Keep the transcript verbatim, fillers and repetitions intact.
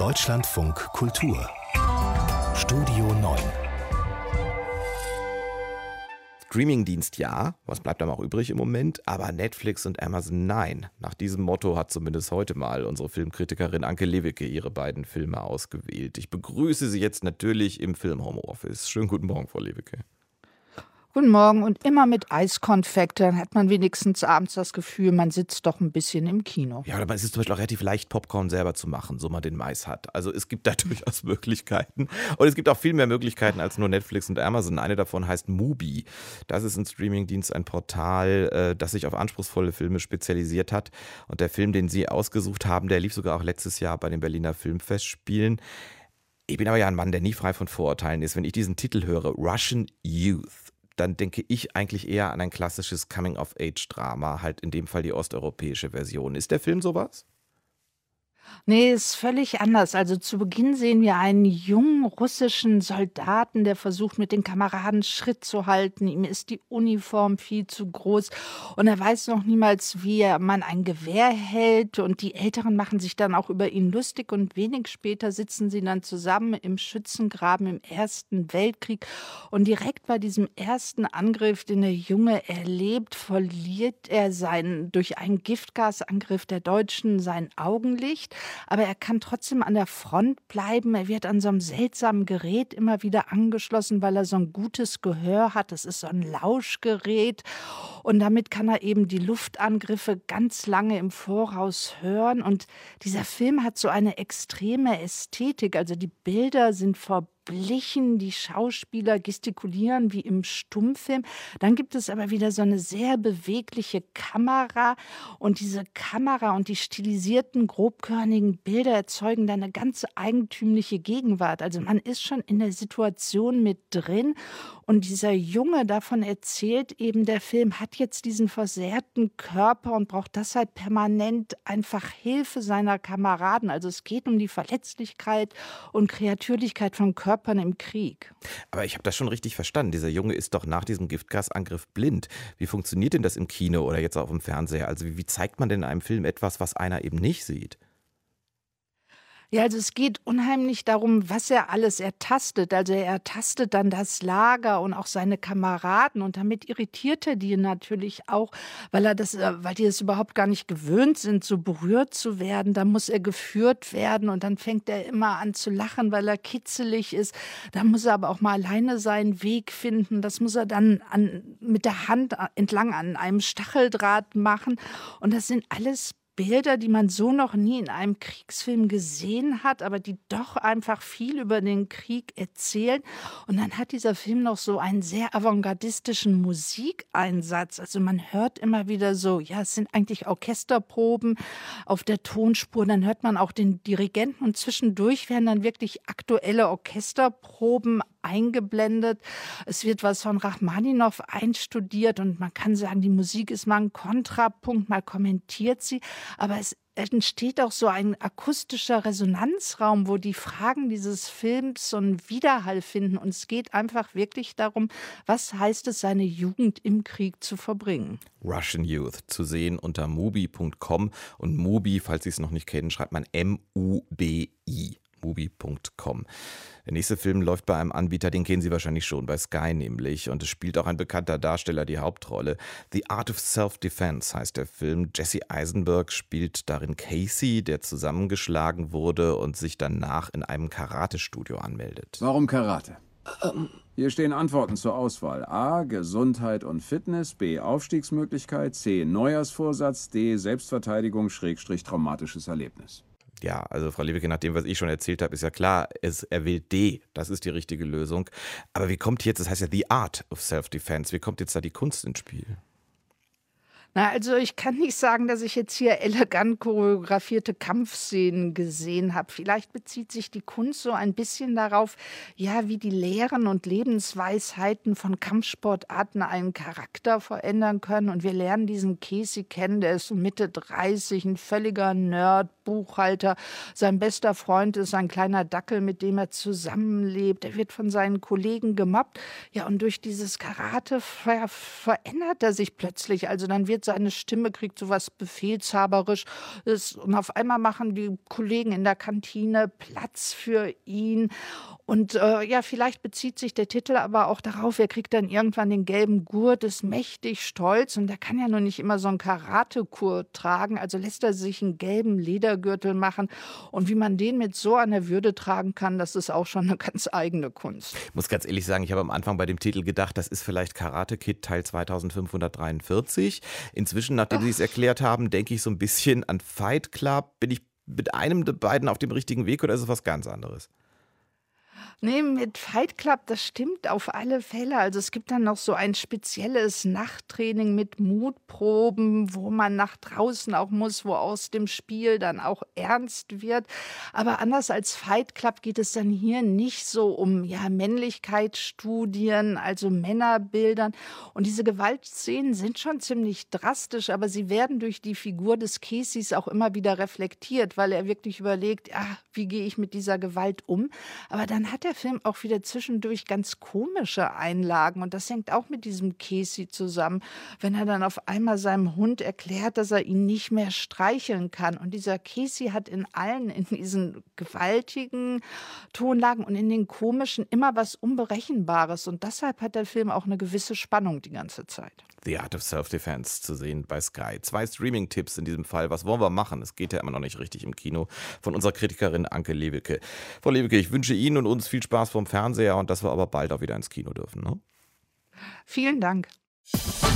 Deutschlandfunk Kultur Studio neun. Streamingdienst ja, was bleibt einem auch übrig im Moment, aber Netflix und Amazon nein. Nach diesem Motto hat zumindest heute mal unsere Filmkritikerin Anke Lewicke ihre beiden Filme ausgewählt. Ich begrüße Sie jetzt natürlich im Film Homeoffice. Schönen guten Morgen, Frau Lewicke. Guten Morgen, und immer mit Eiskonfekt, dann hat man wenigstens abends das Gefühl, man sitzt doch ein bisschen im Kino. Ja, aber es ist zum Beispiel auch relativ leicht, Popcorn selber zu machen, so man den Mais hat. Also es gibt da durchaus Möglichkeiten. Und es gibt auch viel mehr Möglichkeiten als nur Netflix und Amazon. Eine davon heißt Mubi. Das ist ein Streamingdienst, ein Portal, das sich auf anspruchsvolle Filme spezialisiert hat. Und der Film, den Sie ausgesucht haben, der lief sogar auch letztes Jahr bei den Berliner Filmfestspielen. Ich bin aber ja ein Mann, der nie frei von Vorurteilen ist. Wenn ich diesen Titel höre, Russian Youth, dann denke ich eigentlich eher an ein klassisches Coming-of-Age-Drama, halt in dem Fall die osteuropäische Version. Ist der Film sowas? Nee, ist völlig anders. Also zu Beginn sehen wir einen jungen russischen Soldaten, der versucht, mit den Kameraden Schritt zu halten. Ihm ist die Uniform viel zu groß und er weiß noch niemals, wie man ein Gewehr hält. Und die Älteren machen sich dann auch über ihn lustig und wenig später sitzen sie dann zusammen im Schützengraben im Ersten Weltkrieg. Und direkt bei diesem ersten Angriff, den der Junge erlebt, verliert er sein, durch einen Giftgasangriff der Deutschen sein Augenlicht. Aber er kann trotzdem an der Front bleiben. Er wird an so einem seltsamen Gerät immer wieder angeschlossen, weil er so ein gutes Gehör hat. Das ist so ein Lauschgerät. Und damit kann er eben die Luftangriffe ganz lange im Voraus hören. Und dieser Film hat so eine extreme Ästhetik. Also die Bilder sind vorbei. Blichen, die Schauspieler gestikulieren wie im Stummfilm. Dann gibt es aber wieder so eine sehr bewegliche Kamera und diese Kamera und die stilisierten, grobkörnigen Bilder erzeugen dann eine ganz eigentümliche Gegenwart. Also man ist schon in der Situation mit drin und dieser Junge, davon erzählt eben der Film, hat jetzt diesen versehrten Körper und braucht deshalb permanent einfach Hilfe seiner Kameraden. Also es geht um die Verletzlichkeit und Kreatürlichkeit von Körpern im Krieg. Aber ich habe das schon richtig verstanden. Dieser Junge ist doch nach diesem Giftgasangriff blind. Wie funktioniert denn das im Kino oder jetzt auch im Fernseher? Also wie, wie zeigt man denn in einem Film etwas, was einer eben nicht sieht? Ja, also es geht unheimlich darum, was er alles ertastet. Also er ertastet dann das Lager und auch seine Kameraden und damit irritiert er die natürlich auch, weil er das, weil die es überhaupt gar nicht gewöhnt sind, so berührt zu werden. Da muss er geführt werden und dann fängt er immer an zu lachen, weil er kitzelig ist. Da muss er aber auch mal alleine seinen Weg finden. Das muss er dann an, mit der Hand entlang an einem Stacheldraht machen. Und das sind alles Bilder, die man so noch nie in einem Kriegsfilm gesehen hat, aber die doch einfach viel über den Krieg erzählen. Und dann hat dieser Film noch so einen sehr avantgardistischen Musikeinsatz. Also man hört immer wieder so, ja, es sind eigentlich Orchesterproben auf der Tonspur. Dann hört man auch den Dirigenten und zwischendurch werden dann wirklich aktuelle Orchesterproben eingeblendet. Es wird was von Rachmaninow einstudiert und man kann sagen, die Musik ist mal ein Kontrapunkt, mal kommentiert sie, aber es entsteht auch so ein akustischer Resonanzraum, wo die Fragen dieses Films so einen Widerhall finden und es geht einfach wirklich darum, was heißt es, seine Jugend im Krieg zu verbringen. Russian Youth, zu sehen unter mubi punkt com und Mubi, falls Sie es noch nicht kennen, schreibt man M U B I. mubi punkt com. Der nächste Film läuft bei einem Anbieter, den kennen Sie wahrscheinlich schon, bei Sky nämlich. Und es spielt auch ein bekannter Darsteller die Hauptrolle. The Art of Self-Defense heißt der Film. Jesse Eisenberg spielt darin Casey, der zusammengeschlagen wurde und sich danach in einem Karatestudio anmeldet. Warum Karate? Ähm. Hier stehen Antworten zur Auswahl. A. Gesundheit und Fitness. B. Aufstiegsmöglichkeit. C. Neujahrsvorsatz. D. Selbstverteidigung, Schrägstrich, traumatisches Erlebnis. Ja, also Frau Lewicke, nach dem, was ich schon erzählt habe, ist ja klar, es, er wählt D. Das ist die richtige Lösung. Aber wie kommt jetzt, das heißt ja The Art of Self-Defense, wie kommt jetzt da die Kunst ins Spiel? Na, also ich kann nicht sagen, dass ich jetzt hier elegant choreografierte Kampfszenen gesehen habe. Vielleicht bezieht sich die Kunst so ein bisschen darauf, ja, wie die Lehren und Lebensweisheiten von Kampfsportarten einen Charakter verändern können. Und wir lernen diesen Casey kennen, der ist so Mitte dreißig, ein völliger Nerd, Buchhalter. Sein bester Freund ist ein kleiner Dackel, mit dem er zusammenlebt. Er wird von seinen Kollegen gemobbt. Ja, und durch dieses Karate ver verändert er sich plötzlich. Also dann wird seine Stimme, kriegt so was befehlshaberisch. Und auf einmal machen die Kollegen in der Kantine Platz für ihn. Und äh, ja, vielleicht bezieht sich der Titel aber auch darauf, er kriegt dann irgendwann den gelben Gurt, ist mächtig stolz und der kann ja nur nicht immer so einen Karate-Kur tragen, also lässt er sich einen gelben Ledergürtel machen und wie man den mit so einer Würde tragen kann, das ist auch schon eine ganz eigene Kunst. Ich muss ganz ehrlich sagen, ich habe am Anfang bei dem Titel gedacht, das ist vielleicht Karate Kid Teil zweitausendfünfhundertdreiundvierzig. Inzwischen, nachdem Ach. Sie es erklärt haben, denke ich so ein bisschen an Fight Club. Bin ich mit einem der beiden auf dem richtigen Weg oder ist es was ganz anderes? Nee, mit Fight Club, das stimmt auf alle Fälle. Also es gibt dann noch so ein spezielles Nachttraining mit Mutproben, wo man nach draußen auch muss, wo aus dem Spiel dann auch ernst wird. Aber anders als Fight Club geht es dann hier nicht so um ja, Männlichkeitsstudien, also Männerbildern. Und diese Gewaltszenen sind schon ziemlich drastisch, aber sie werden durch die Figur des Caseys auch immer wieder reflektiert, weil er wirklich überlegt, ja, wie gehe ich mit dieser Gewalt um? Aber dann hat er der Film auch wieder zwischendurch ganz komische Einlagen und das hängt auch mit diesem Casey zusammen, wenn er dann auf einmal seinem Hund erklärt, dass er ihn nicht mehr streicheln kann und dieser Casey hat in allen, in diesen gewaltigen Tonlagen und in den komischen immer was Unberechenbares und deshalb hat der Film auch eine gewisse Spannung die ganze Zeit. The Art of Self-Defense zu sehen bei Sky. Zwei Streaming-Tipps in diesem Fall. Was wollen wir machen? Es geht ja immer noch nicht richtig im Kino. Von unserer Kritikerin Anke Lewicke. Frau Lewicke, ich wünsche Ihnen und uns viel Spaß vom Fernseher und dass wir aber bald auch wieder ins Kino dürfen. Ne? Vielen Dank.